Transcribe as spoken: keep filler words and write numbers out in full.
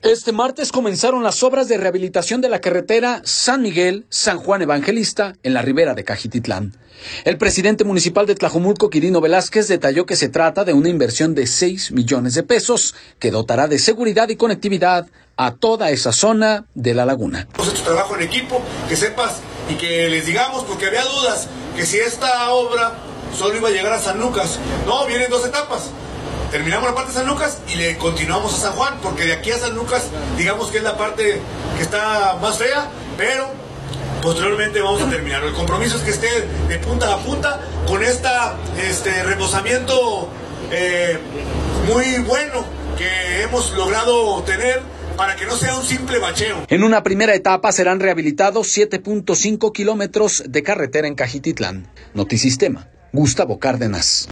Este martes comenzaron las obras de rehabilitación de la carretera San Miguel-San Juan Evangelista en la ribera de Cajititlán. El presidente municipal de Tlajomulco, Quirino Velázquez, detalló que se trata de una inversión de seis millones de pesos que dotará de seguridad y conectividad a toda esa zona de la laguna. Hemos hecho trabajo en equipo, que sepas y que les digamos, porque había dudas, que si esta obra solo iba a llegar a San Lucas. No, vienen dos etapas. Terminamos la parte de San Lucas y le continuamos a San Juan, porque de aquí a San Lucas, digamos que es la parte que está más fea, pero posteriormente vamos a terminar. El compromiso es que esté de punta a punta con esta, este remozamiento eh, muy bueno que hemos logrado tener para que no sea un simple bacheo. En una primera etapa serán rehabilitados siete punto cinco kilómetros de carretera en Cajititlán. Notisistema, Gustavo Cárdenas.